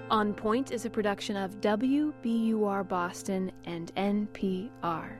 On Point is a production of WBUR Boston and NPR.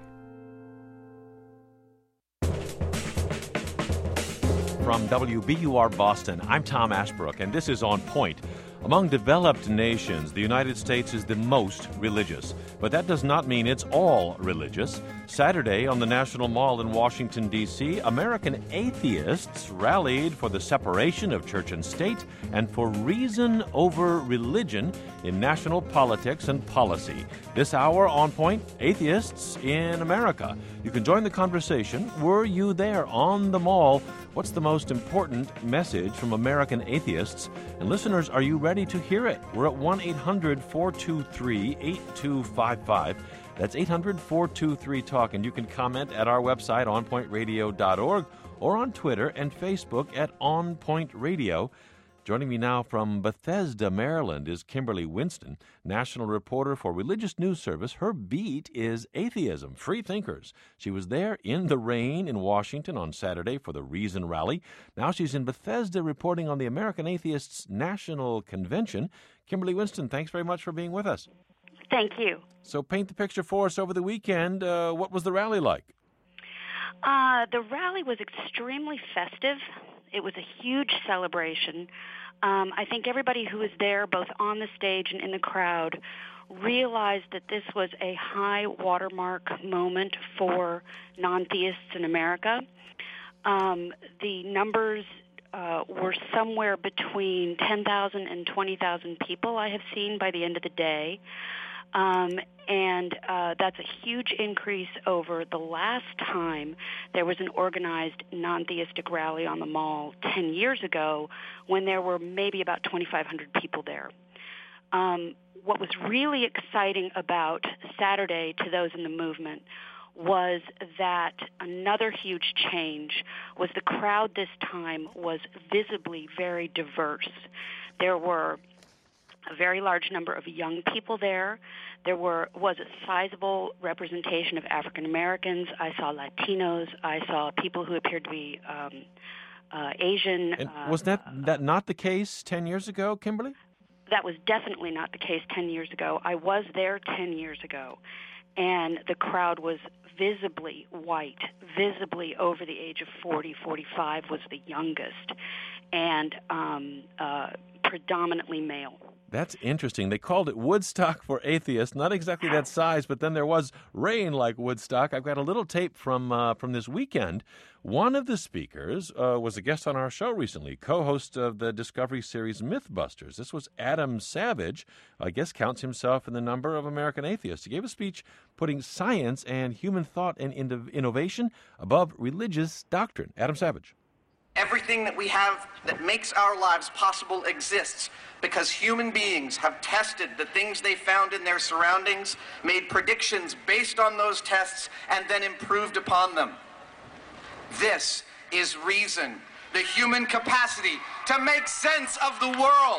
From WBUR Boston, I'm Tom Ashbrook, and this is On Point. Among developed nations, the United States is the most religious. But that does not mean it's all religious. Saturday, on the National Mall in Washington, D.C., American atheists rallied for the separation of church and state and for reason over religion in national politics and policy. This hour, On Point, Atheists in America. You can join the conversation. Were you there on the mall? What's the most important message from American atheists? And listeners, are you ready to hear it? We're at 1-800-423-8255. That's 800-423-TALK. And you can comment at our website, onpointradio.org, or on Twitter and Facebook at onpointradio. Joining me now from Bethesda, Maryland, is Kimberly Winston, national reporter for Religious News Service. Her beat is atheism, free thinkers. She was there in the rain in Washington on Saturday for the Reason Rally. Now she's in Bethesda reporting on the American Atheists National Convention. Kimberly Winston, thanks very much for being with us. Thank you. So paint the picture for us over the weekend. What was the rally like? The rally was extremely festive. It was a huge celebration. I think everybody who was there, both on the stage and in the crowd, realized that this was a high watermark moment for non-theists in America. The numbers were somewhere between 10,000 and 20,000 people I have seen by the end of the day. And that's a huge increase over the last time there was an organized non-theistic rally on the mall 10 years ago when there were maybe about 2,500 people there. What was really exciting about Saturday to those in the movement was that another huge change was the crowd this time was visibly very diverse. There were a very large number of young people there. There was a sizable representation of African Americans. I saw Latinos. I saw people who appeared to be Asian. And was that not the case 10 years ago, Kimberly? That was definitely not the case 10 years ago. I was there 10 years ago, and the crowd was visibly white, visibly over the age of 40, 45 was the youngest, and predominantly male. That's interesting. They called it Woodstock for atheists. Not exactly that size, but then there was rain like Woodstock. I've got a little tape from this weekend. One of the speakers was a guest on our show recently, co-host of the Discovery series Mythbusters. This was Adam Savage. I guess counts himself in the number of American atheists. He gave a speech putting science and human thought and innovation above religious doctrine. Adam Savage. Everything that we have that makes our lives possible exists because human beings have tested the things they found in their surroundings, made predictions based on those tests, and then improved upon them. This is reason, the human capacity to make sense of the world.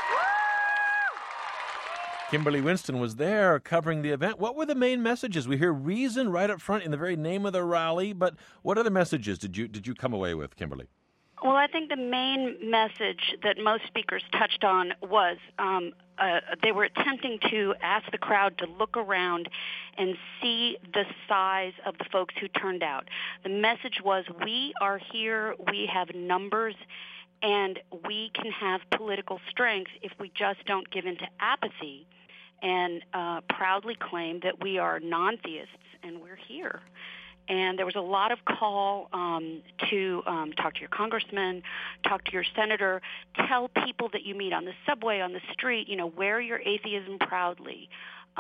Kimberly Winston was there covering the event. What were the main messages? We hear reason right up front in the very name of the rally, but what other messages did you come away with, Kimberly? Well, I think the main message that most speakers touched on was they were attempting to ask the crowd to look around and see the size of the folks who turned out. The message was, we are here, we have numbers, and we can have political strength if we just don't give in to apathy and proudly claim that we are non-theists and we're here. And there was a lot of call to talk to your congressman, talk to your senator, tell people that you meet on the subway, on the street, wear your atheism proudly.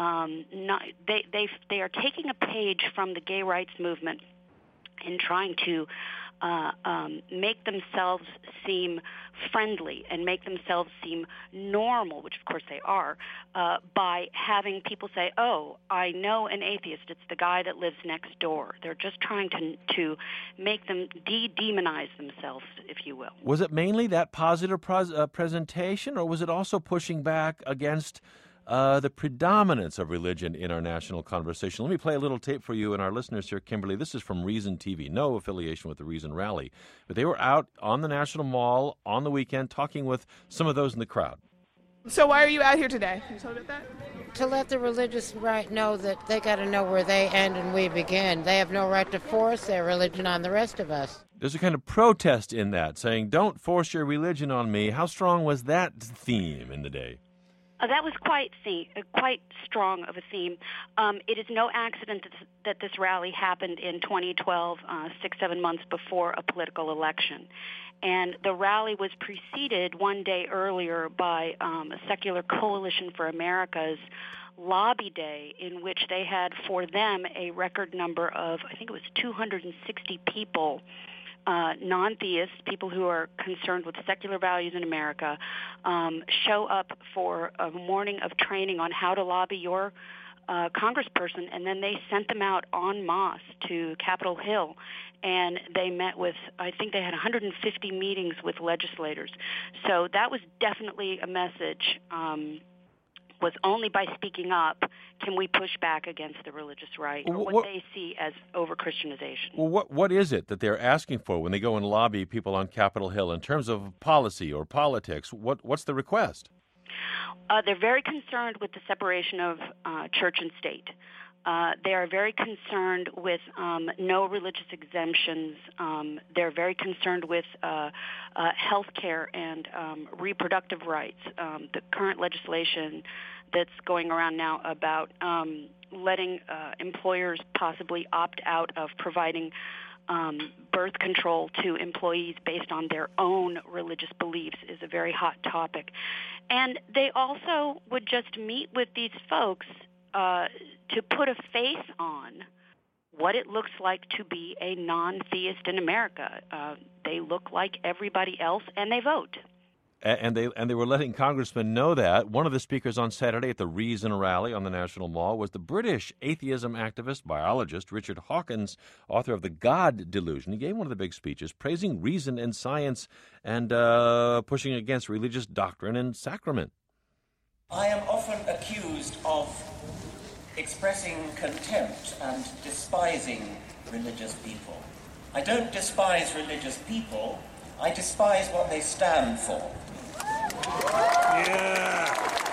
They are taking a page from the gay rights movement in trying to make themselves seem friendly and make themselves seem normal, which of course they are, by having people say, oh, I know an atheist, it's the guy that lives next door. They're just trying to make them demonize themselves, if you will. Was it mainly that positive presentation, or was it also pushing back against the predominance of religion in our national conversation? Let me play a little tape for you and our listeners here, Kimberly. This is from Reason TV, no affiliation with the Reason Rally. But they were out on the National Mall on the weekend talking with some of those in the crowd. So why are you out here today? Can you tell me about that? To let the religious right know that they got to know where they end and we begin. They have no right to force their religion on the rest of us. There's a kind of protest in that, saying, don't force your religion on me. How strong was that theme in the day? That was quite strong of a theme. It is no accident that this rally happened in 2012, 6-7 months before a political election. And the rally was preceded one day earlier by a Secular Coalition for America's lobby day, in which they had for them a record number of, I think it was 260 people, non-theists, people who are concerned with secular values in America, show up for a morning of training on how to lobby your congressperson, and then they sent them out en masse to Capitol Hill, and they met with, I think they had 150 meetings with legislators. So that was definitely a message. Was only by speaking up can we push back against the religious right, or what they see as over-Christianization. Well, what is it that they're asking for when they go and lobby people on Capitol Hill in terms of policy or politics? What's the request? They're very concerned with the separation of church and state. They are very concerned with no religious exemptions. They're very concerned with health care and reproductive rights. The current legislation that's going around now about letting employers possibly opt out of providing birth control to employees based on their own religious beliefs is a very hot topic. And they also would just meet with these folks to put a face on what it looks like to be a non-theist in America. They look like everybody else, and they vote. And they were letting congressmen know that. One of the speakers on Saturday at the Reason rally on the National Mall was the British atheism activist, biologist Richard Hawkins, author of The God Delusion. He gave one of the big speeches praising reason and science and pushing against religious doctrine and sacrament. I am often accused of expressing contempt and despising religious people. I don't despise religious people, I despise what they stand for. Yeah.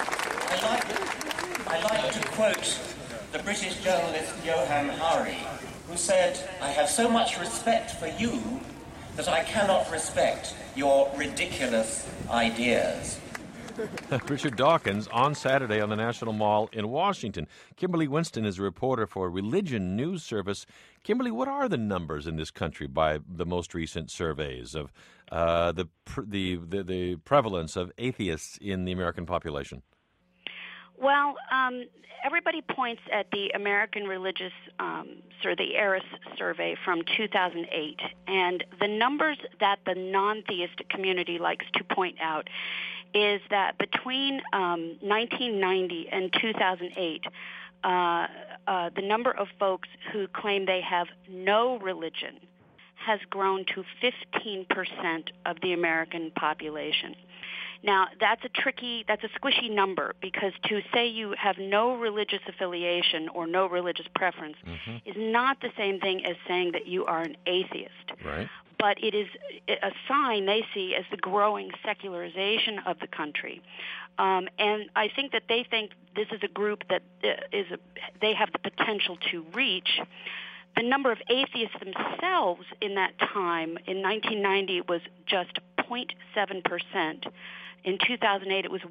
I like to quote the British journalist Johann Hari, who said, "I have so much respect for you that I cannot respect your ridiculous ideas." Richard Dawkins on Saturday on the National Mall in Washington. Kimberly Winston is a reporter for Religion News Service. Kimberly, what are the numbers in this country by the most recent surveys of the prevalence of atheists in the American population? Well, everybody points at the American Religious, the ARIS survey from 2008, and the numbers that the non-theistic community likes to point out is that between 1990 and 2008, the number of folks who claim they have no religion has grown to 15% of the American population. Now, that's a squishy number, because to say you have no religious affiliation or no religious preference is not the same thing as saying that you are an atheist. Right. But it is a sign they see as the growing secularization of the country. And I think that they think this is a group that they have the potential to reach. The number of atheists themselves in that time, in 1990, was just 0.7%. In 2008, it was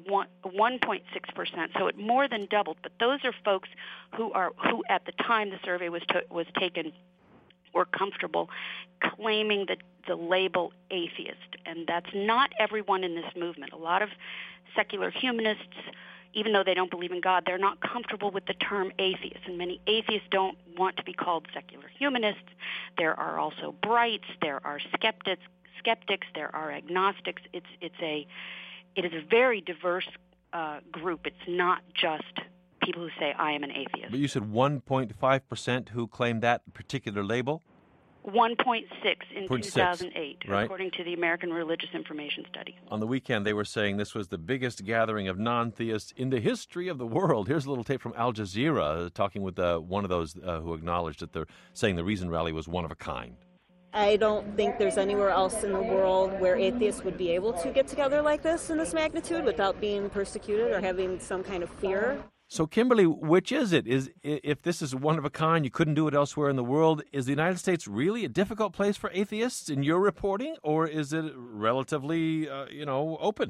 1.6%, so it more than doubled. But those are folks who at the time the survey was taken, were comfortable claiming the label atheist. And that's not everyone in this movement. A lot of secular humanists, even though they don't believe in God, they're not comfortable with the term atheist. And many atheists don't want to be called secular humanists. There are also brights. There are skeptics. There are agnostics. It is a very diverse group. It's not just people who say, I am an atheist. But you said 1.5% who claim that particular label? 1.6 in 2008, right, according to the American Religious Information Study. On the weekend, they were saying this was the biggest gathering of non-theists in the history of the world. Here's a little tape from Al Jazeera talking with one of those who acknowledged that they're saying the Reason Rally was one of a kind. I don't think there's anywhere else in the world where atheists would be able to get together like this in this magnitude without being persecuted or having some kind of fear. So, Kimberly, which is it? If this is one of a kind, you couldn't do it elsewhere in the world, is the United States really a difficult place for atheists in your reporting, or is it relatively, open?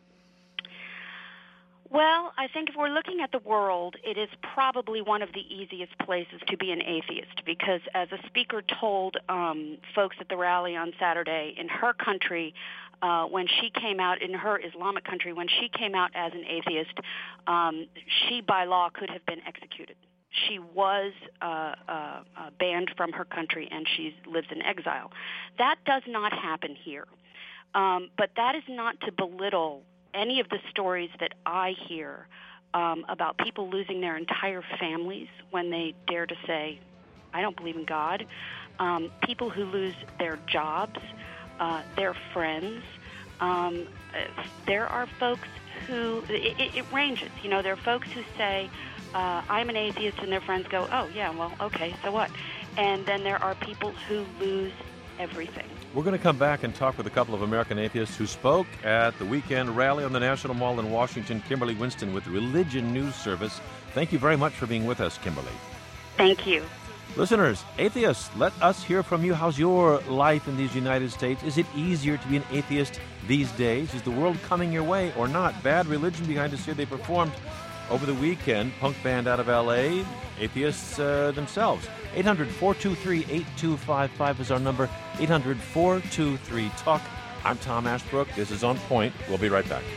Well, I think if we're looking at the world, it is probably one of the easiest places to be an atheist because as a speaker told folks at the rally on Saturday, in her country, when she came out, in her Islamic country, when she came out as an atheist, she by law could have been executed. She was banned from her country and she lives in exile. That does not happen here. But that is not to belittle any of the stories that I hear about people losing their entire families when they dare to say, I don't believe in God, people who lose their jobs, their friends. There are folks who, it ranges. There are folks who say, I'm an atheist, and their friends go, oh, yeah, well, okay, so what? And then there are people who lose everything. We're going to come back and talk with a couple of American atheists who spoke at the weekend rally on the National Mall in Washington. Kimberly Winston with Religion News Service. Thank you very much for being with us, Kimberly. Thank you. Listeners, atheists, let us hear from you. How's your life in these United States? Is it easier to be an atheist these days? Is the world coming your way or not? Bad Religion behind us here. They performed over the weekend. Punk band out of L.A., atheists themselves. 800-423-8255 is our number. 800-423-TALK. I'm Tom Ashbrook. This is On Point. We'll be right back.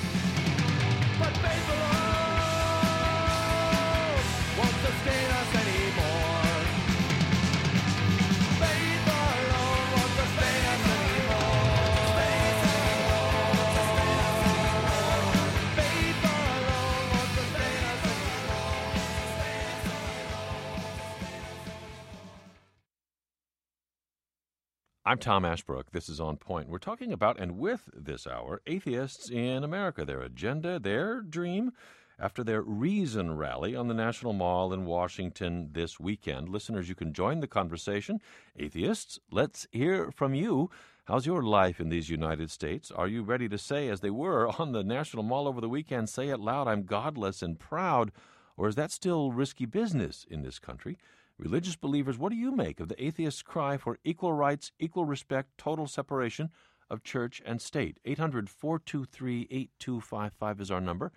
I'm Tom Ashbrook. This is On Point. We're talking about, and with this hour, atheists in America, their agenda, their dream, after their Reason rally on the National Mall in Washington this weekend. Listeners, you can join the conversation. Atheists, let's hear from you. How's your life in these United States? Are you ready to say, as they were on the National Mall over the weekend, say it loud, I'm godless and proud, or is that still risky business in this country? Religious believers, what do you make of the atheists' cry for equal rights, equal respect, total separation of church and state? 800-423-8255 is our number.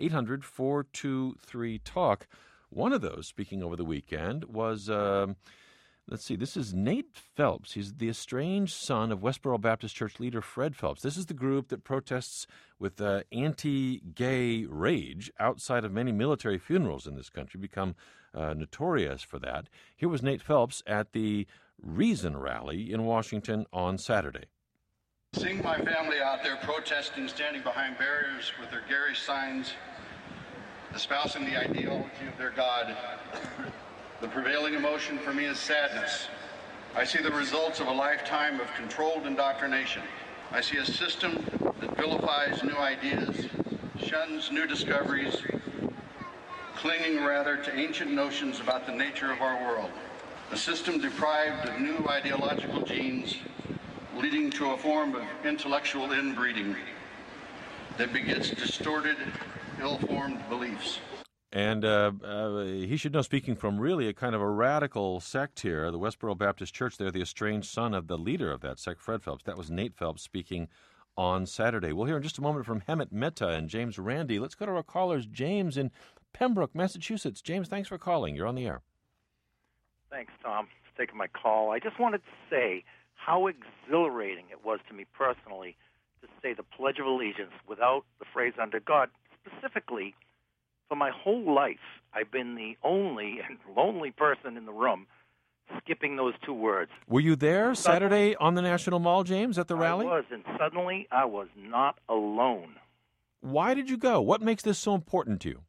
800-423-TALK. One of those, speaking over the weekend, was, this is Nate Phelps. He's the estranged son of Westboro Baptist Church leader Fred Phelps. This is the group that protests with anti-gay rage outside of many military funerals in this country, become notorious for that. Here was Nate Phelps at the Reason rally in Washington on Saturday. Seeing my family out there protesting, standing behind barriers with their garish signs, espousing the ideology of their God, the prevailing emotion for me is sadness. I see the results of a lifetime of controlled indoctrination. I see a system that vilifies new ideas, shuns new discoveries, clinging rather to ancient notions about the nature of our world. A system deprived of new ideological genes, leading to a form of intellectual inbreeding that begets distorted, ill-formed beliefs. And he should know, speaking from really a kind of a radical sect here, the Westboro Baptist Church, they're the estranged son of the leader of that sect, Fred Phelps. That was Nate Phelps speaking on Saturday. We'll hear in just a moment from Hemet Mehta and James Randi. Let's go to our callers. James in Pembroke, Massachusetts. James, thanks for calling. You're on the air. Thanks, Tom, for taking my call. I just wanted to say how exhilarating it was to me personally to say the Pledge of Allegiance without the phrase under God. Specifically, for my whole life, I've been the only and lonely person in the room skipping those two words. Were you there Saturday on the National Mall, James, at the rally? I was, and suddenly I was not alone. Why did you go? What makes this so important to you?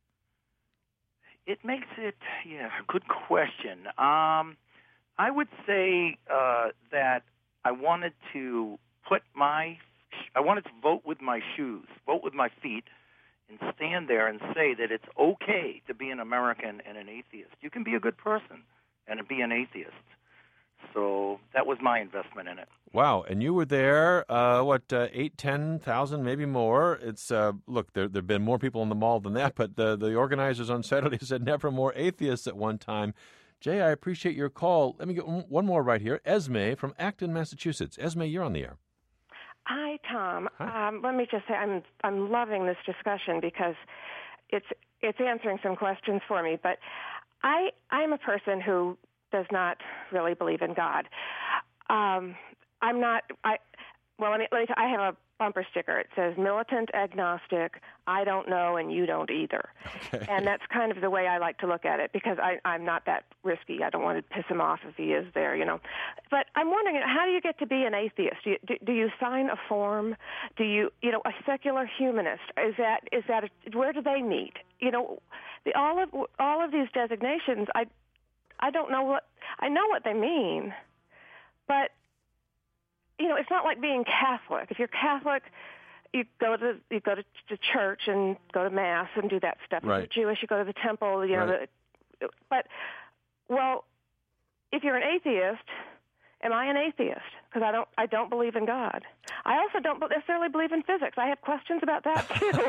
It makes it, good question. I would say that I wanted to vote with my shoes, vote with my feet, and stand there and say that it's okay to be an American and an atheist. You can be a good person and be an atheist. So that was my investment in it. Wow, and you were there, 10,000, maybe more. It's look, there've been more people in the mall than that, but the organizers on Saturday said never more atheists at one time. Jay, I appreciate your call. Let me get one more right here. Esme from Acton, Massachusetts. Esme, you're on the air. Hi, Tom. Hi. Let me just say I'm loving this discussion because it's answering some questions for me. But I'm a person who does not really believe in God. I'm not. Let me tell you, I have a bumper sticker. It says militant agnostic, I don't know, and you don't either. Okay. And that's kind of the way I like to look at it because I'm not that risky. I don't want to piss him off if he is there, But I'm wondering, how do you get to be an atheist? Do you sign a form? Do you, a secular humanist? Is that where do they meet? All of these designations, I don't know I know what they mean, but it's not like being Catholic. If you're Catholic, you go to church and go to mass and do that stuff. Right. If you're Jewish, you go to the temple. Right. If you're an atheist, am I an atheist? Because I don't believe in God. I also don't necessarily believe in physics. I have questions about that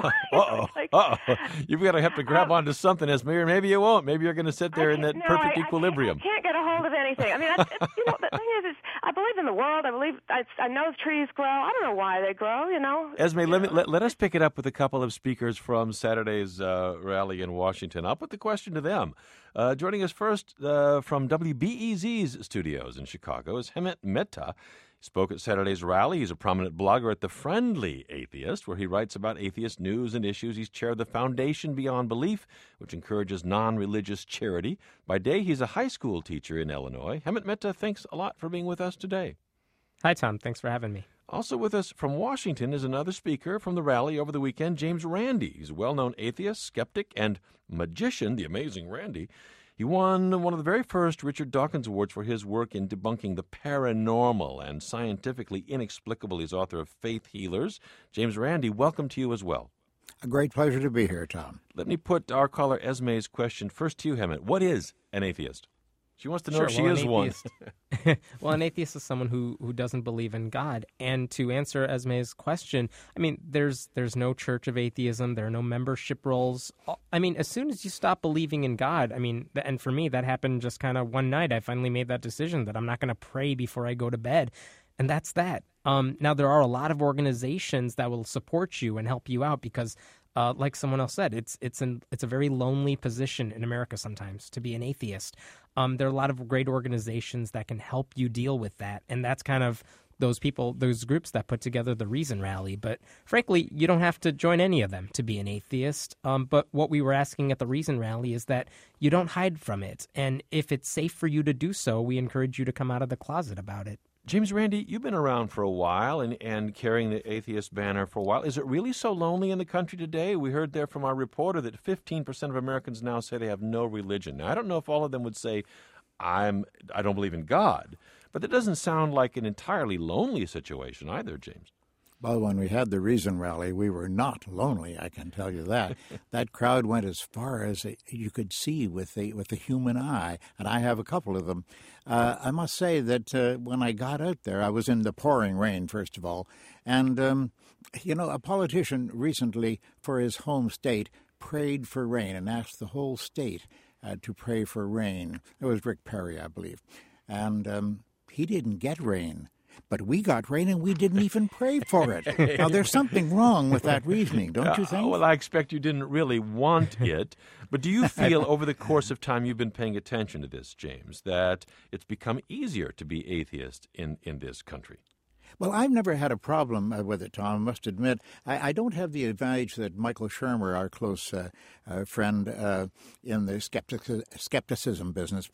too. You've got to have to grab onto something, Esme, or maybe you won't. Maybe you're going to sit there in that perfect equilibrium. I can't get a hold of anything. I mean, the thing is I believe in the world. I know trees grow. I don't know why they grow. Esme, let us pick it up with a couple of speakers from Saturday's rally in Washington. I'll put the question to them. Joining us first from WBEZ's studios in Chicago is Hemant Mehta. He spoke at Saturday's rally. He's a prominent blogger at The Friendly Atheist, where he writes about atheist news and issues. He's chair of the Foundation Beyond Belief, which encourages non-religious charity. By day, he's a high school teacher in Illinois. Hemant Mehta, thanks a lot for being with us today. Hi, Tom. Thanks for having me. Also with us from Washington is another speaker from the rally over the weekend, James Randi. He's a well-known atheist, skeptic, and magician, the amazing Randi. He won one of the very first Richard Dawkins Awards for his work in debunking the paranormal and scientifically inexplicable. He's author of Faith Healers. James Randi, welcome to you as well. A great pleasure to be here, Tom. Let me put our caller Esme's question first to you, Hemant. What is an atheist? She wants to know if she is one. Well, an atheist is someone who doesn't believe in God. And to answer Esme's question, I mean, there's no church of atheism. There are no membership rolls. I mean, as soon as you stop believing in God, I mean, and for me, that happened just kind of one night. I finally made that decision that I'm not going to pray before I go to bed. And that's that. Now, there are a lot of organizations that will support you and help you out because like someone else said, it's a very lonely position in America sometimes to be an atheist. There are a lot of great organizations that can help you deal with that, and that's kind of those groups that put together the Reason Rally. But frankly, you don't have to join any of them to be an atheist. But what we were asking at the Reason Rally is that you don't hide from it, and if it's safe for you to do so, we encourage you to come out of the closet about it. James Randi, you've been around for a while and carrying the atheist banner for a while. Is it really so lonely in the country today? We heard there from our reporter that 15% of Americans now say they have no religion. Now, I don't know if all of them would say, I don't believe in God, but that doesn't sound like an entirely lonely situation either, James. Well, when we had the Reason Rally, we were not lonely, I can tell you that. That crowd went as far as you could see with the human eye, and I have a couple of them. I must say that when I got out there, I was in the pouring rain, first of all, and, a politician recently for his home state prayed for rain and asked the whole state to pray for rain. It was Rick Perry, I believe, and he didn't get rain. But we got rain and we didn't even pray for it. Now, there's something wrong with that reasoning, don't you think? Well, I expect you didn't really want it. But do you feel over the course of time you've been paying attention to this, James, that it's become easier to be atheist in this country? Well, I've never had a problem with it, Tom, I must admit. I don't have the advantage that Michael Shermer, our close friend in the skepticism business,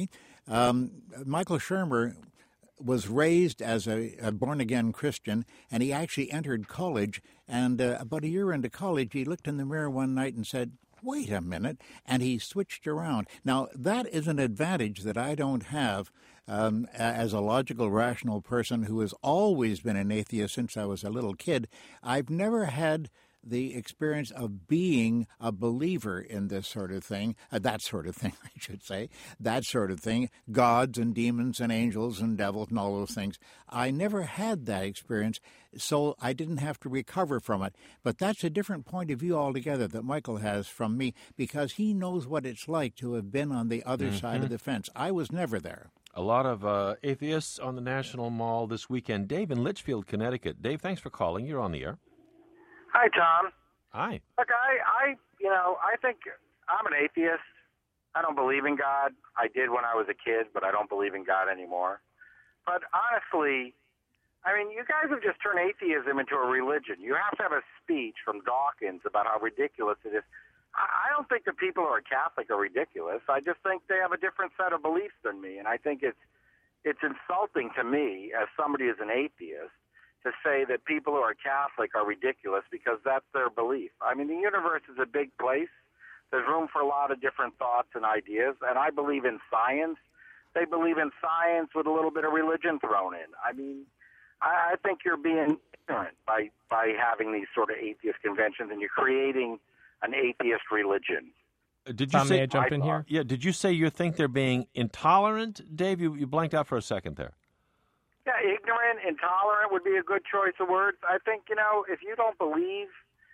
Michael Shermer was raised as a born-again Christian, and he actually entered college, and about a year into college, he looked in the mirror one night and said, wait a minute, and he switched around. Now, that is an advantage that I don't have as a logical, rational person who has always been an atheist since I was a little kid. I've never had the experience of being a believer in this sort of thing, that sort of thing, I should say, that sort of thing, gods and demons and angels and devils and all those things. I never had that experience, so I didn't have to recover from it. But that's a different point of view altogether that Michael has from me, because he knows what it's like to have been on the other side of the fence. I was never there. A lot of atheists on the National Mall this weekend. Dave in Litchfield, Connecticut. Dave, thanks for calling. You're on the air. Hi, Tom. Hi. Look, I think I'm an atheist. I don't believe in God. I did when I was a kid, but I don't believe in God anymore. But honestly, I mean, you guys have just turned atheism into a religion. You have to have a speech from Dawkins about how ridiculous it is. I don't think the people who are Catholic are ridiculous. I just think they have a different set of beliefs than me, and I think it's insulting to me as somebody who's an atheist to say that people who are Catholic are ridiculous because that's their belief. I mean, the universe is a big place. There's room for a lot of different thoughts and ideas, and I believe in science. They believe in science with a little bit of religion thrown in. I mean, I think you're being ignorant by having these sort of atheist conventions, and you're creating an atheist religion. Did you may I jump in here? Yeah. Did you say you think they're being intolerant, Dave? You blanked out for a second there. Yeah, ignorant, intolerant would be a good choice of words. I think, if you don't believe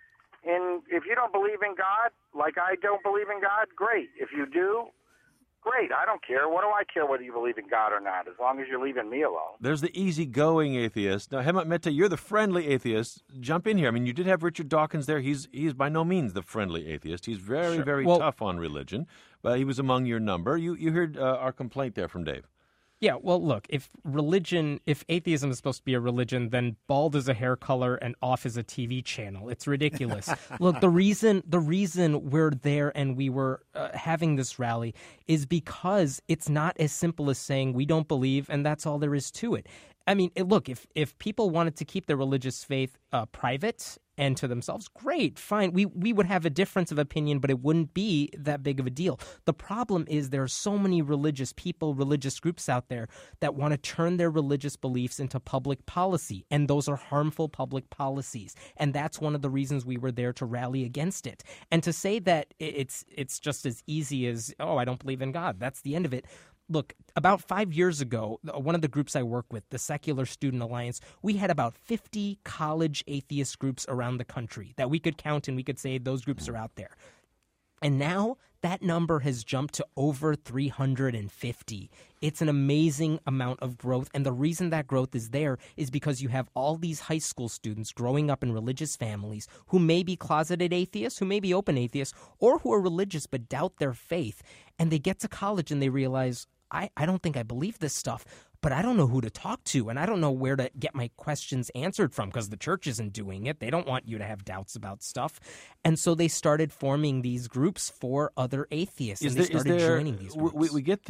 in God, like I don't believe in God, great. If you do, great. I don't care. What do I care whether you believe in God or not, as long as you're leaving me alone? There's the easygoing atheist. Now, Hemant Mehta, you're the friendly atheist. Jump in here. I mean, you did have Richard Dawkins there. He's by no means the friendly atheist. He's very tough on religion, but he was among your number. You heard our complaint there from Dave. Yeah, well, look, if atheism is supposed to be a religion, then bald is a hair color and off is a TV channel. It's ridiculous. Look, the reason we're there and we were having this rally is because it's not as simple as saying we don't believe and that's all there is to it. I mean, look, if people wanted to keep their religious faith private and to themselves, great, fine. We would have a difference of opinion, but it wouldn't be that big of a deal. The problem is there are so many religious people, religious groups out there that want to turn their religious beliefs into public policy, and those are harmful public policies. And that's one of the reasons we were there to rally against it. And to say that it's just as easy as, oh, I don't believe in God, that's the end of it. Look, about 5 years ago, one of the groups I work with, the Secular Student Alliance, we had about 50 college atheist groups around the country that we could count and we could say those groups are out there. And now that number has jumped to over 350. It's an amazing amount of growth. And the reason that growth is there is because you have all these high school students growing up in religious families who may be closeted atheists, who may be open atheists, or who are religious but doubt their faith. And they get to college and they realize, I don't think I believe this stuff, but I don't know who to talk to, and I don't know where to get my questions answered from because the church isn't doing it. They don't want you to have doubts about stuff. And so they started forming these groups for other atheists, and they started joining these groups. We get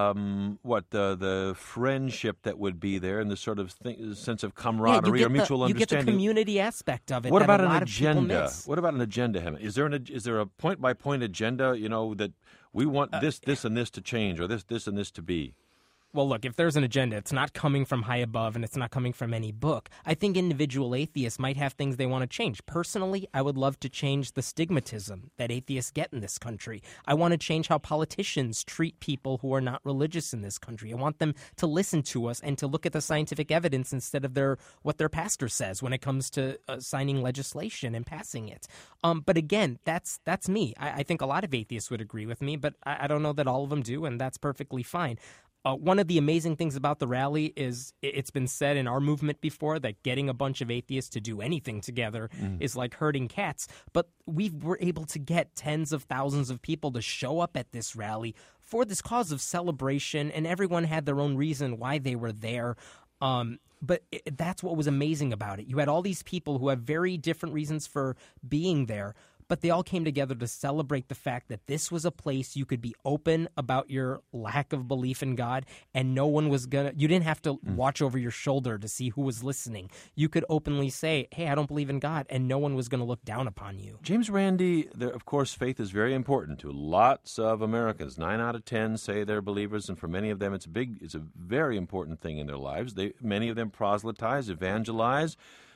the friendship that would be there and the sort of sense of camaraderie or mutual understanding. You get the community aspect of it. What about an agenda? What about an agenda, Hemant? Is there a point-by-point agenda, that we want this and this to change or this and this to be? Well, look, if there's an agenda, it's not coming from high above and it's not coming from any book. I think individual atheists might have things they want to change. Personally, I would love to change the stigmatism that atheists get in this country. I want to change how politicians treat people who are not religious in this country. I want them to listen to us and to look at the scientific evidence instead of what their pastor says when it comes to signing legislation and passing it. But again, that's me. I think a lot of atheists would agree with me, but I don't know that all of them do, and that's perfectly fine. One of the amazing things about the rally is it's been said in our movement before that getting a bunch of atheists to do anything together is like herding cats. But we were able to get tens of thousands of people to show up at this rally for this cause of celebration, and everyone had their own reason why they were there. But that's what was amazing about it. You had all these people who have very different reasons for being there, but they all came together to celebrate the fact that this was a place you could be open about your lack of belief in God, and no one was you didn't have to watch over your shoulder to see who was listening. You could openly say, hey, I don't believe in God, and no one was going to look down upon you. James Randi, of course, faith is very important to lots of Americans. 9 out of 10 say they're believers, and for many of them, it's a very important thing in their lives. Many of them proselytize, evangelize.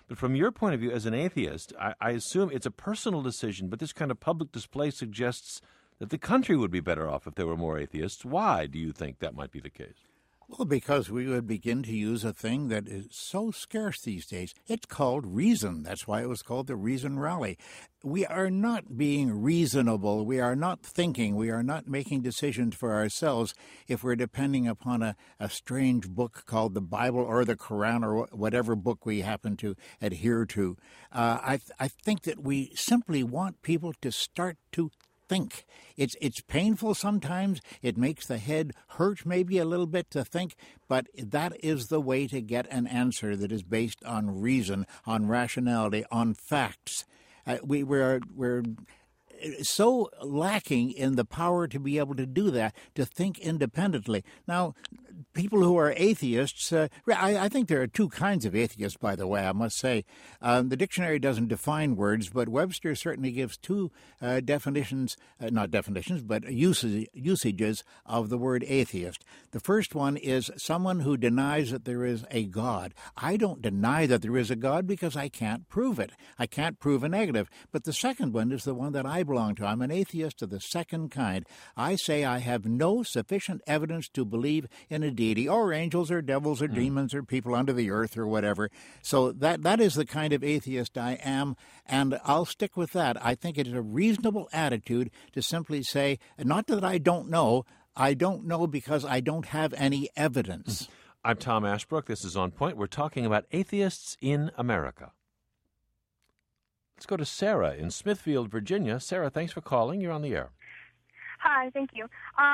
But from your point of view as an atheist, I assume it's a personal decision, but this kind of public display suggests that the country would be better off if there were more atheists. Why do you think that might be the case? Well, because we would begin to use a thing that is so scarce these days. It's called reason. That's why it was called the Reason Rally. We are not being reasonable. We are not thinking. We are not making decisions for ourselves if we're depending upon a strange book called the Bible or the Quran or whatever book we happen to adhere to. I think that we simply want people to start to think. It's painful sometimes. It makes the head hurt maybe a little bit to think, but that is the way to get an answer that is based on reason, on rationality, on facts. We're so lacking in the power to be able to do that, to think independently. Now, people who are atheists, I think there are two kinds of atheists, by the way, I must say. The dictionary doesn't define words, but Webster certainly gives two definitions, not definitions, but usages of the word atheist. The first one is someone who denies that there is a God. I don't deny that there is a God because I can't prove it. I can't prove a negative. But the second one is the one that I belong to. I'm an atheist of the second kind. I say I have no sufficient evidence to believe in a deity or angels or devils or demons or people under the earth or whatever. So that is the kind of atheist I am, and I'll stick with that. I think it is a reasonable attitude to simply say, not that I don't know because I don't have any evidence. I'm Tom Ashbrook. This is On Point. We're talking about atheists in America. Let's go to Sarah in Smithfield, Virginia. Sarah, thanks for calling. You're on the air. Hi, thank you.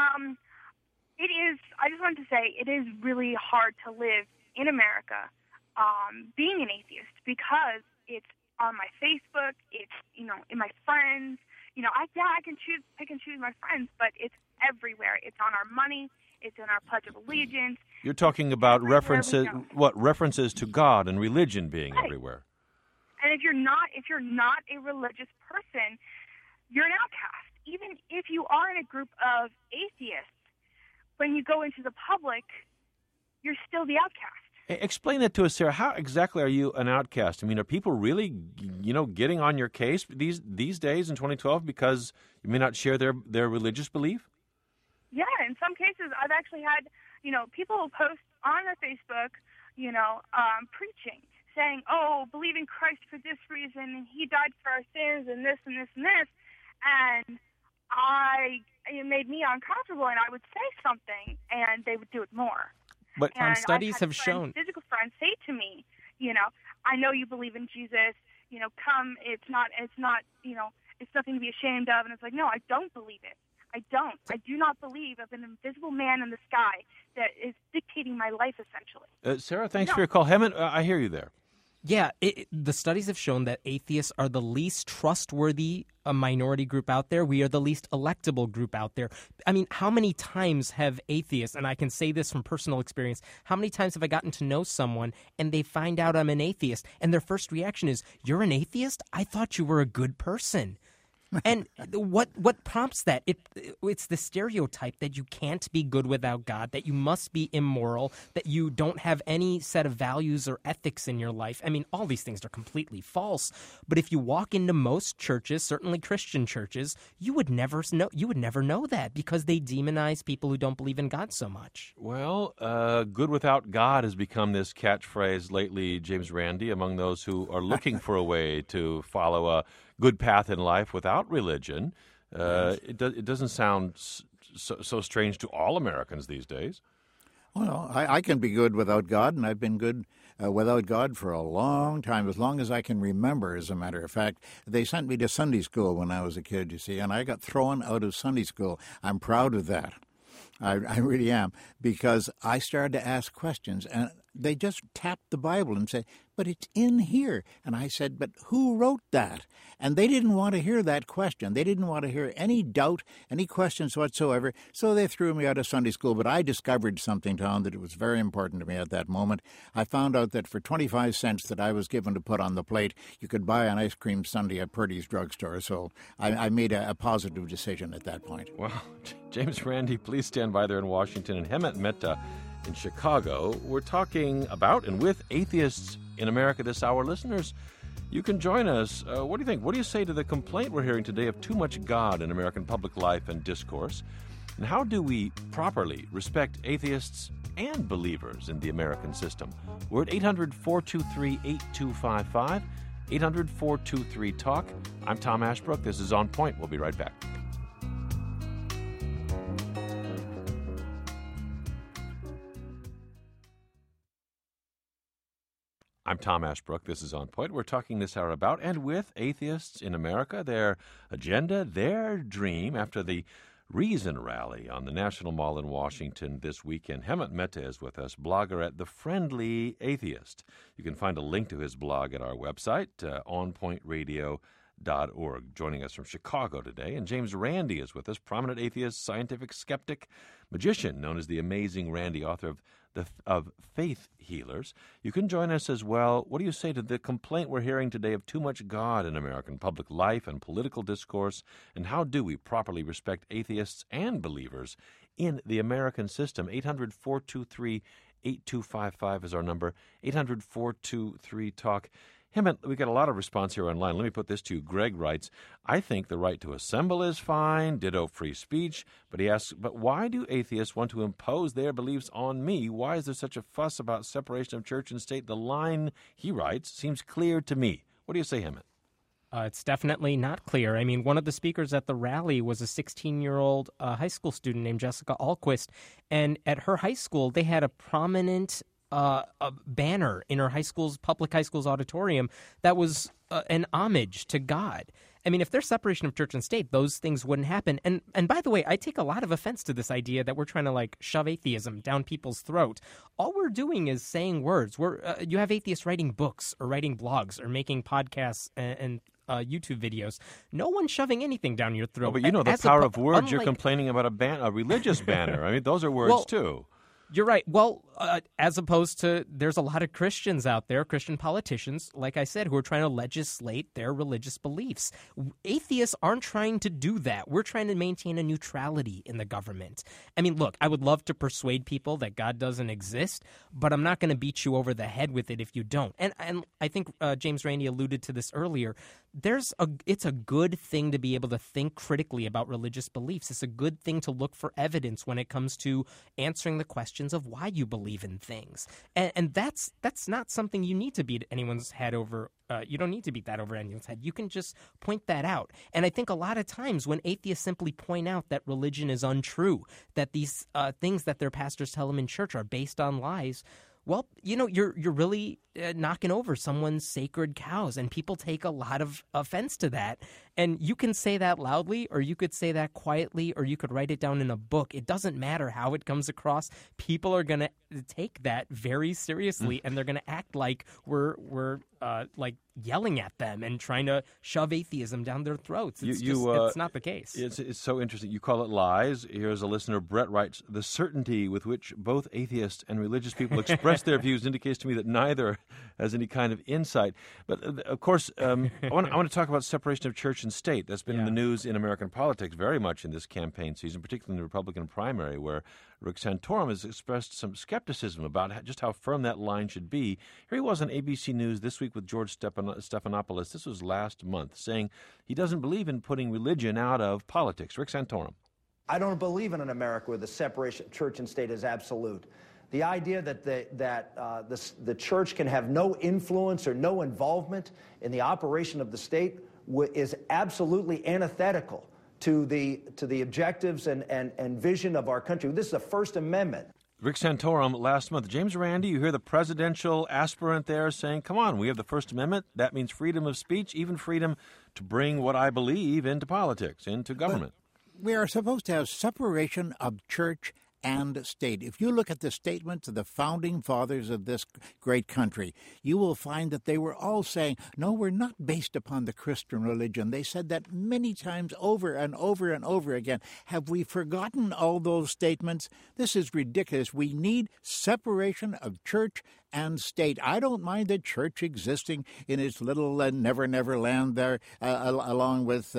I just wanted to say, it is really hard to live in America being an atheist because it's on my Facebook, it's, in my friends. I can pick and choose my friends, but it's everywhere. It's on our money. It's in our Pledge of Allegiance. You're talking about references to God and religion being everywhere. And if you're not a religious person, you're an outcast. Even if you are in a group of atheists, when you go into the public, you're still the outcast. Explain that to us, Sarah. How exactly are you an outcast? I mean, are people really, getting on your case these days in 2012 because you may not share their religious belief? Yeah, in some cases, I've actually had, people post on their Facebook, preaching, saying, "Oh, believe in Christ for this reason, and He died for our sins, and this and this and this," and it made me uncomfortable, and I would say something, and they would do it more. But studies have shown, physical friends say to me, "I know you believe in Jesus. Come. It's nothing to be ashamed of." And it's like, no, I don't believe it. I don't. I do not believe of an invisible man in the sky that is dictating my life, essentially. Sarah, thanks for your call. Hemant, I hear you there. Yeah, the studies have shown that atheists are the least trustworthy minority group out there. We are the least electable group out there. I mean, how many times have atheists, and I can say this from personal experience, how many times have I gotten to know someone and they find out I'm an atheist and their first reaction is, "You're an atheist? I thought you were a good person." And what prompts that? It's the stereotype that you can't be good without God, that you must be immoral, that you don't have any set of values or ethics in your life. I mean, all these things are completely false. But if you walk into most churches, certainly Christian churches, you would never know that because they demonize people who don't believe in God so much. Well, good without God has become this catchphrase lately, James Randi, among those who are looking for a way to follow a good path in life without religion. It doesn't sound so strange to all Americans these days. Well, I can be good without God, and I've been good without God for a long time, as long as I can remember, as a matter of fact. They sent me to Sunday school when I was a kid, you see, and I got thrown out of Sunday school. I'm proud of that. I really am, because I started to ask questions, and they just tapped the Bible and said, "But it's in here." And I said, "But who wrote that?" And they didn't want to hear that question. They didn't want to hear any doubt, any questions whatsoever. So they threw me out of Sunday school. But I discovered something, Tom, that it was very important to me at that moment. I found out that for 25 cents that I was given to put on the plate, you could buy an ice cream sundae at Purdy's drugstore. So I made a positive decision at that point. Well, James Randi, please stand by there in Washington. And Hemant Mehta in Chicago. We're talking about and with atheists in America this hour. Listeners, you can join us. What do you think? What do you say to the complaint we're hearing today of too much God in American public life and discourse? And how do we properly respect atheists and believers in the American system? We're at 800-423-8255, 800-423-TALK. I'm Tom Ashbrook. This is On Point. We'll be right back. I'm Tom Ashbrook. This is On Point. We're talking this hour about and with atheists in America, their agenda, their dream after the Reason Rally on the National Mall in Washington this weekend. Hemant Mehta is with us, blogger at The Friendly Atheist. You can find a link to his blog at our website, onpointradio.org. Joining us from Chicago today. And James Randi is with us, prominent atheist, scientific skeptic, magician, known as the Amazing Randi, author of Faith Healers. You can join us as well. What do you say to the complaint we're hearing today of too much God in American public life and political discourse? And how do we properly respect atheists and believers in the American system? 800-423-8255 is our number. 800-423-TALK. Hemant, we got a lot of response here online. Let me put this to you. Greg writes, I think the right to assemble is fine, ditto free speech, but he asks, but why do atheists want to impose their beliefs on me? Why is there such a fuss about separation of church and state? The line, he writes, seems clear to me. What do you say, Hemant? It's definitely not clear. I mean, one of the speakers at the rally was a 16-year-old high school student named Jessica Alquist, and at her high school, they had a prominent a banner in her public high school's auditorium that was an homage to God. I mean, if there's separation of church and state, those things wouldn't happen. And by the way, I take a lot of offense to this idea that we're trying to shove atheism down people's throat. All we're doing is saying words. You have atheists writing books or writing blogs or making podcasts and YouTube videos. No one's shoving anything down your throat. Oh, but you know the power of words. You're complaining about a religious banner. I mean, those are words too. You're right. Well, as opposed to, there's a lot of Christians out there, Christian politicians, like I said, who are trying to legislate their religious beliefs. Atheists aren't trying to do that. We're trying to maintain a neutrality in the government. I mean, look, I would love to persuade people that God doesn't exist, but I'm not going to beat you over the head with it if you don't. And I think James Randi alluded to this earlier. It's a good thing to be able to think critically about religious beliefs. It's a good thing to look for evidence when it comes to answering the questions of why you believe in things. And that's not something you need to beat anyone's head over. You don't need to beat that over anyone's head. You can just point that out. And I think a lot of times when atheists simply point out that religion is untrue, that these things that their pastors tell them in church are based on lies, well, you're really knocking over someone's sacred cows, and people take a lot of offense to that. And you can say that loudly, or you could say that quietly, or you could write it down in a book. It doesn't matter how it comes across. People are going to take that very seriously, and they're going to act like we're yelling at them and trying to shove atheism down their throats. It's not the case. It's so interesting. You call it lies. Here's a listener, Brett writes, the certainty with which both atheists and religious people express their views indicates to me that neither has any kind of insight. But, of course, I want to talk about separation of church and state. That's been in the news in American politics very much in this campaign season, particularly in the Republican primary, where Rick Santorum has expressed some skepticism about just how firm that line should be. Here he was on ABC News this week with George Stephanopoulos. This was last month, saying he doesn't believe in putting religion out of politics. Rick Santorum. I don't believe in an America where the separation of church and state is absolute. The idea that the church can have no influence or no involvement in the operation of the state is absolutely antithetical to the objectives and vision of our country. This is the First Amendment. Rick Santorum last month. James Randi, you hear the presidential aspirant there saying, come on, we have the First Amendment. That means freedom of speech, even freedom to bring what I believe into politics, into government. But we are supposed to have separation of church and state. If you look at the statements of the founding fathers of this great country, you will find that they were all saying, no, we're not based upon the Christian religion. They said that many times over and over and over again. Have we forgotten all those statements? This is ridiculous. We need separation of church and state. I don't mind the church existing in its little Never Never Land there, along with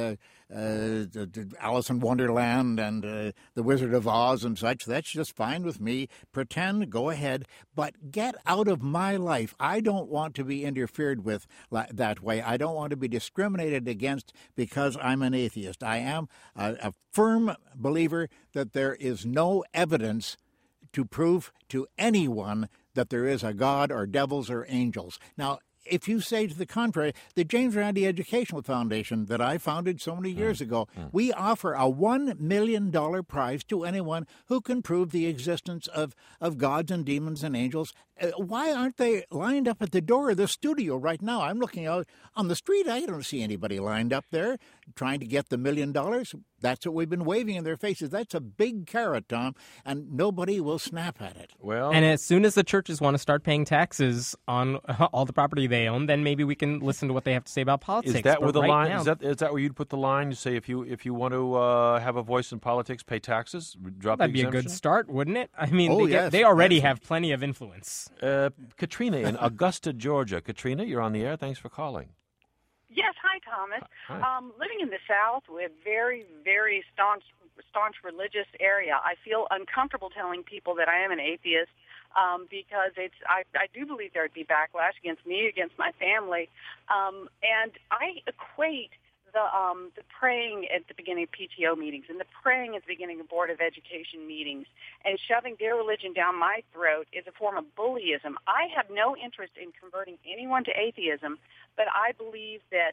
Alice in Wonderland and The Wizard of Oz and such. That's just fine with me. Pretend, go ahead, but get out of my life. I don't want to be interfered with that way. I don't want to be discriminated against because I'm an atheist. I am a firm believer that there is no evidence to prove to anyone that there is a God or devils or angels. Now, if you say to the contrary, the James Randi Educational Foundation that I founded so many years ago, we offer a $1 million prize to anyone who can prove the existence of gods and demons and angels. Why aren't they lined up at the door of the studio right now? I'm looking out on the street. I don't see anybody lined up there trying to get the $1 million. That's what we've been waving in their faces. That's a big carrot, Tom, and nobody will snap at it. Well, and as soon as the churches want to start paying taxes on all the property they own, then maybe we can listen to what they have to say about politics. Is that where the line? Now, Is that where you'd put the line? You say if you want to have a voice in politics, pay taxes, drop that'd the exemption? be a good start, wouldn't it? I mean, they already have plenty of influence. Katrina in Augusta, Georgia. Katrina, you're on the air. Thanks for calling. Yes, hi, Thomas. Hi. Living in the South with very, very staunch religious area, I feel uncomfortable telling people that I am an atheist because I do believe there would be backlash against me, against my family, and I equate the praying at the beginning of PTO meetings and the praying at the beginning of Board of Education meetings and shoving their religion down my throat is a form of bullyism. I have no interest in converting anyone to atheism, but I believe that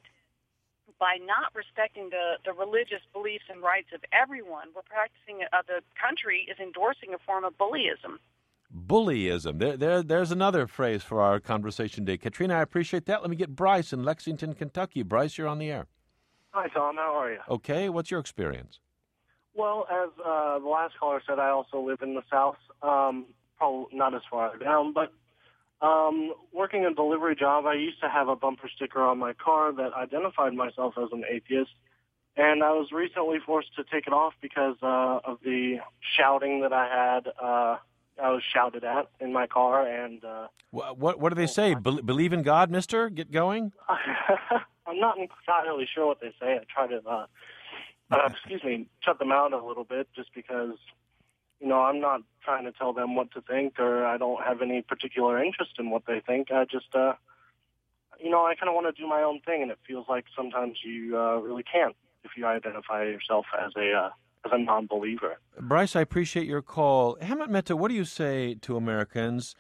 by not respecting the religious beliefs and rights of everyone, we're practicing, the country is endorsing a form of bullyism. Bullyism. There's another phrase for our conversation today. Katrina, I appreciate that. Let me get Bryce in Lexington, Kentucky. Bryce, you're on the air. Hi, Tom. How are you? Okay. What's your experience? Well, as the last caller said, I also live in the South, probably not as far down, but working a delivery job, I used to have a bumper sticker on my car that identified myself as an atheist, and I was recently forced to take it off because of the shouting that I had. I was shouted at in my car, and what do they say? Believe in God, mister? Get going? I'm not entirely sure what they say. I try to, shut them out a little bit just because, I'm not trying to tell them what to think, or I don't have any particular interest in what they think. I just, I kind of want to do my own thing, and it feels like sometimes you really can't if you identify yourself as a non-believer. Bryce, I appreciate your call. Hemant Mehta, what do you say to Americans?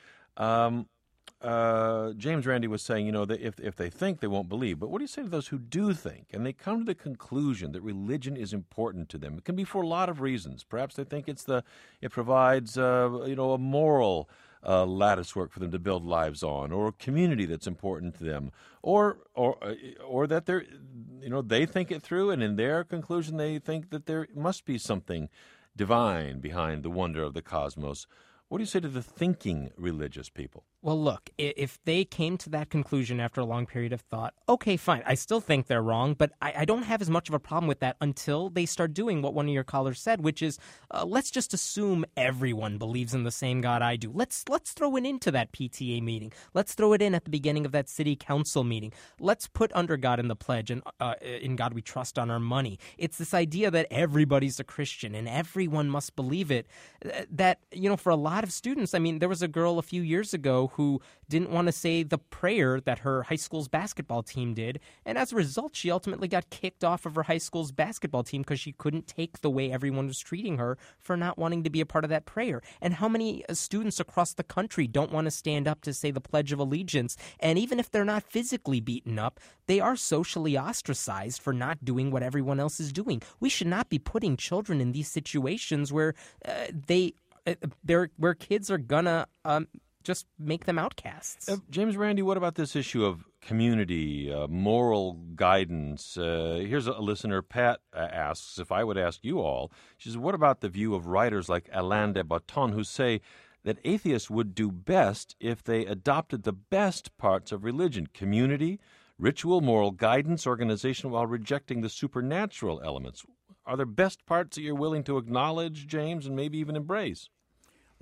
James Randi was saying, that if they think, they won't believe. But what do you say to those who do think, and they come to the conclusion that religion is important to them? It can be for a lot of reasons. Perhaps they think it provides, a moral lattice work for them to build lives on, or a community that's important to them, or that they think it through, and in their conclusion, they think that there must be something divine behind the wonder of the cosmos. What do you say to the thinking religious people? Well, look, if they came to that conclusion after a long period of thought, okay, fine. I still think they're wrong, but I don't have as much of a problem with that until they start doing what one of your callers said, which is, let's just assume everyone believes in the same God I do. Let's throw it into that PTA meeting. Let's throw it in at the beginning of that city council meeting. Let's put under God in the pledge and in God we trust on our money. It's this idea that everybody's a Christian and everyone must believe it. That, for a lot of students, there was a girl a few years ago who didn't want to say the prayer that her high school's basketball team did, and as a result, she ultimately got kicked off of her high school's basketball team because she couldn't take the way everyone was treating her for not wanting to be a part of that prayer. And how many students across the country don't want to stand up to say the Pledge of Allegiance, and even if they're not physically beaten up, they are socially ostracized for not doing what everyone else is doing. We should not be putting children in these situations where where kids are gonna just make them outcasts. James Randi, what about this issue of community, moral guidance? Here's a listener, Pat, asks, if I would ask you all, she says, what about the view of writers like Alain de Botton who say that atheists would do best if they adopted the best parts of religion, community, ritual, moral guidance, organization, while rejecting the supernatural elements? Are there best parts that you're willing to acknowledge, James, and maybe even embrace?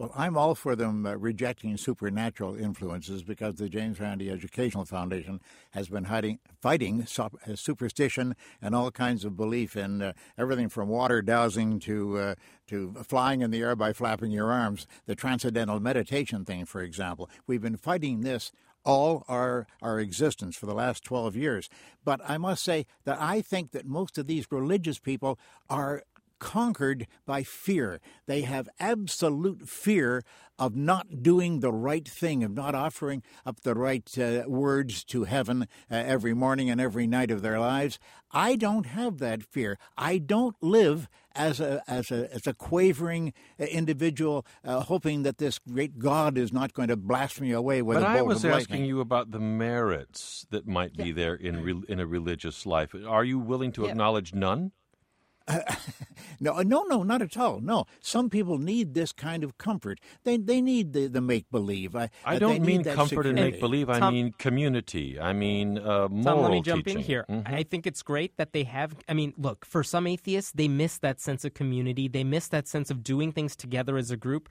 Well, I'm all for them rejecting supernatural influences because the James Randi Educational Foundation has been fighting superstition and all kinds of belief in everything from water dowsing to flying in the air by flapping your arms. The transcendental meditation thing, for example. We've been fighting this all our existence for the last 12 years. But I must say that I think that most of these religious people are conquered by fear. They have absolute fear of not doing the right thing, of not offering up the right words to heaven every morning and every night of their lives. I don't have that fear. I don't live as a quavering individual, hoping that this great God is not going to blast me away with a bolt of lightning. But I was asking you about the merits that might be there in a religious life. Are you willing to acknowledge none? No, not at all. No, some people need this kind of comfort. They need the make-believe. I don't mean comfort and make-believe. I mean community. I mean moral Tom, let me jump teaching. in here. Mm-hmm. I think it's great that they have, look, for some atheists, they miss that sense of community. They miss that sense of doing things together as a group.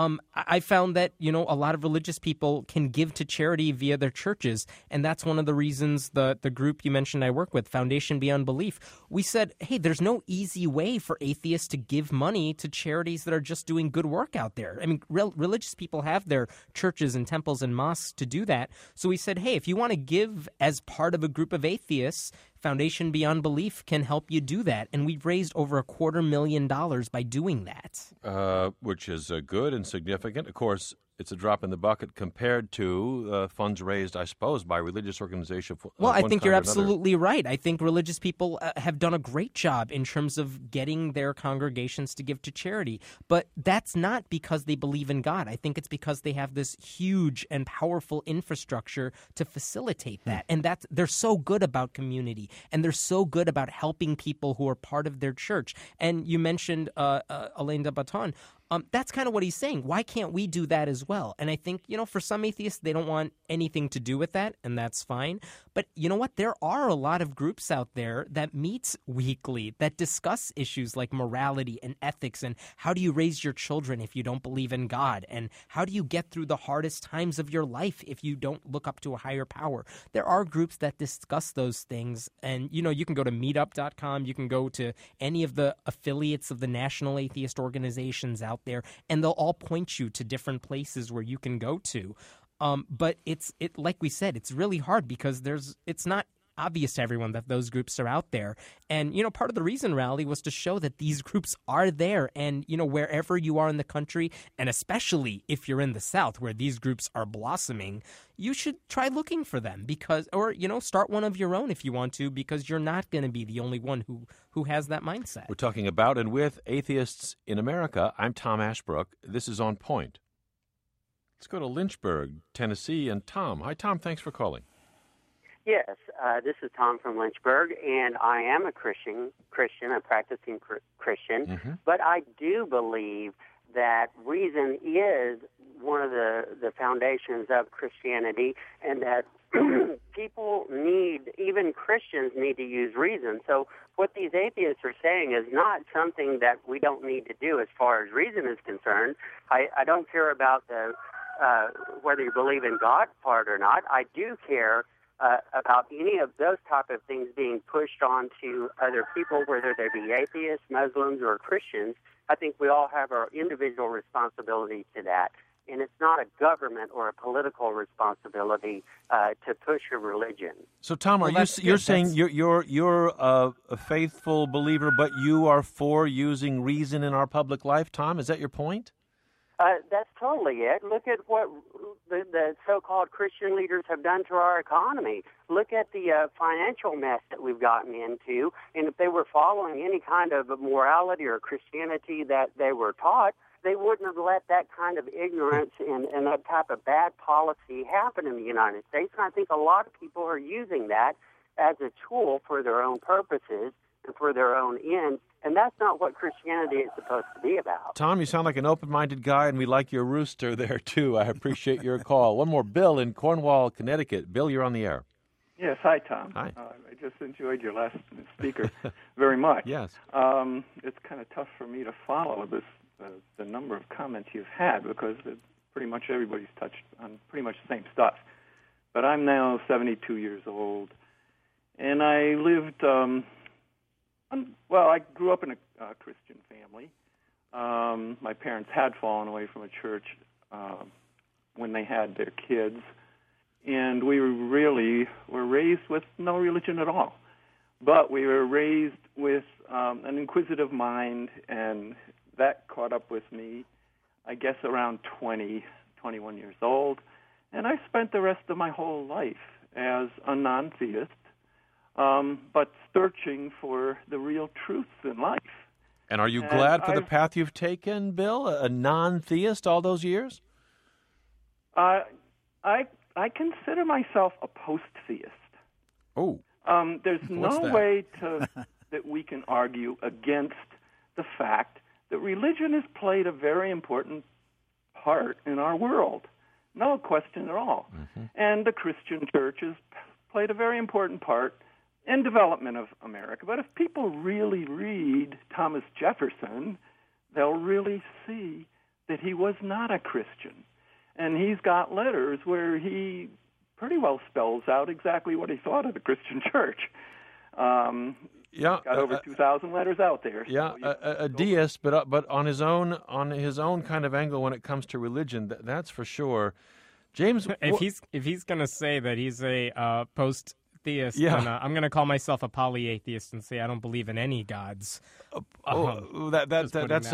I found that, a lot of religious people can give to charity via their churches, and that's one of the reasons the group you mentioned I work with, Foundation Beyond Belief, we said, hey, there's no easy way for atheists to give money to charities that are just doing good work out there. I mean, religious people have their churches and temples and mosques to do that. So we said, hey, if you want to give as part of a group of atheists, Foundation Beyond Belief can help you do that. And we've raised over $250,000 by doing that. Which is good and significant. Of course, it's a drop in the bucket compared to funds raised, I suppose, by religious organizations. Well, I think you're absolutely right. I think religious people have done a great job in terms of getting their congregations to give to charity. But that's not because they believe in God. I think it's because they have this huge and powerful infrastructure to facilitate that. And they're so good about community, and they're so good about helping people who are part of their church. And you mentioned Alain de Botton. That's kind of what he's saying. Why can't we do that as well? And I think, for some atheists, they don't want anything to do with that, and that's fine. But you know what? There are a lot of groups out there that meet weekly, that discuss issues like morality and ethics, and how do you raise your children if you don't believe in God, and how do you get through the hardest times of your life if you don't look up to a higher power. There are groups that discuss those things, and, you can go to meetup.com, you can go to any of the affiliates of the National Atheist organizations out there, and they'll all point you to different places where you can go to. But like we said, it's really hard because it's not obvious to everyone that those groups are out there. And, part of the reason Rally was to show that these groups are there. And, wherever you are in the country, and especially if you're in the South where these groups are blossoming, you should try looking for them or start one of your own if you want to, because you're not going to be the only one who has that mindset. We're talking about and with atheists in America. I'm Tom Ashbrook. This is On Point. Let's go to Lynchburg, Tennessee, and Tom. Hi, Tom. Thanks for calling. Yes, this is Tom from Lynchburg, and I am a Christian, a practicing Christian, but I do believe that reason is one of the foundations of Christianity, and that people even Christians need to use reason. So what these atheists are saying is not something that we don't need to do as far as reason is concerned. I don't care about whether you believe in God part or not. I do care about any of those type of things being pushed on to other people, whether they be atheists, Muslims, or Christians. I think we all have our individual responsibility to that. And it's not a government or a political responsibility to push a religion. So, Tom, you're saying you're a faithful believer, but you are for using reason in our public life, Tom? Is that your point? That's totally it. Look at what the so-called Christian leaders have done to our economy. Look at the financial mess that we've gotten into. And if they were following any kind of morality or Christianity that they were taught, they wouldn't have let that kind of ignorance and that type of bad policy happen in the United States. And I think a lot of people are using that as a tool for their own purposes and for their own ends. And that's not what Christianity is supposed to be about. Tom, you sound like an open-minded guy, and we like your rooster there, too. I appreciate your call. One more, Bill in Cornwall, Connecticut. Bill, you're on the air. Yes, hi, Tom. Hi. I just enjoyed your last speaker very much. Yes. It's kind of tough for me to follow this the number of comments you've had, because pretty much everybody's touched on pretty much the same stuff. But I'm now 72 years old, and I lived, I grew up in a Christian family. My parents had fallen away from a church when they had their kids, and we were raised with no religion at all. But we were raised with an inquisitive mind, and that caught up with me, I guess, around 21 years old. And I spent the rest of my whole life as a non-theist, but searching for the real truths in life. And are you glad for the path you've taken, Bill? A non-theist all those years? I consider myself a post-theist. Oh. There's no way that we can argue against the fact that religion has played a very important part in our world. No question at all. Mm-hmm. And the Christian church has played a very important part in development of America. But if people really read Thomas Jefferson, they'll really see that he was not a Christian. And he's got letters where he pretty well spells out exactly what he thought of the Christian church. Got over 2,000 letters out there. Yeah, so a deist, but on his own kind of angle when it comes to religion. That's for sure. James, if he's going to say that he's a post-theist, then I'm going to call myself a polyatheist and say I don't believe in any gods. That's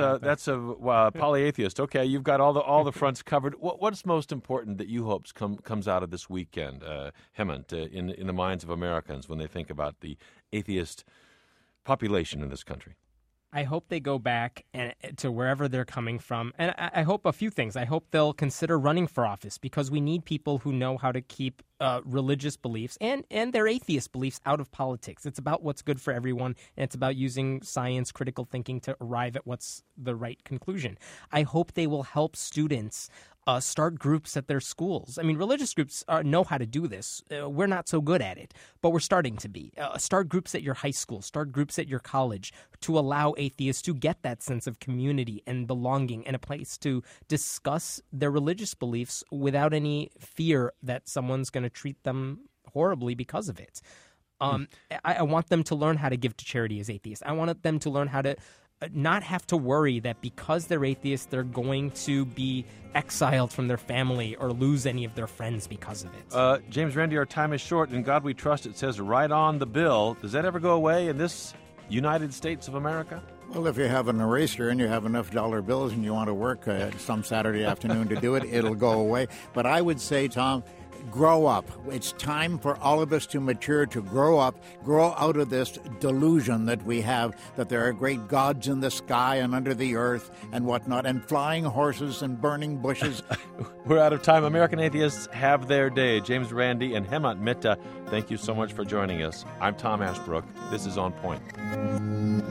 a polyatheist. Okay, you've got all the fronts covered. What's most important that you hope comes out of this weekend, Hemant, in the minds of Americans when they think about the atheist population in this country? I hope they go back to wherever they're coming from. And I hope a few things. I hope they'll consider running for office, because we need people who know how to keep religious beliefs and their atheist beliefs out of politics. It's about what's good for everyone, and it's about using science, critical thinking to arrive at what's the right conclusion. I hope they will help students start groups at their schools. I mean, religious groups know how to do this. We're not so good at it, but we're starting to be. Start groups at your high school, start groups at your college to allow atheists to get that sense of community and belonging and a place to discuss their religious beliefs without any fear that someone's going to treat them horribly because of it. I want them to learn how to give to charity as atheists. I want them to learn how to not have to worry that because they're atheists, they're going to be exiled from their family or lose any of their friends because of it. James Randi, our time is short. In God We Trust, it says right on the bill. Does that ever go away in this United States of America? Well, if you have an eraser and you have enough dollar bills and you want to work some Saturday afternoon to do it, it'll go away. But I would say, Tom, grow up. It's time for all of us to mature, to grow up, grow out of this delusion that we have, that there are great gods in the sky and under the earth and whatnot, and flying horses and burning bushes. We're out of time. American atheists have their day. James Randi and Hemant Mehta, thank you so much for joining us. I'm Tom Ashbrook. This is On Point.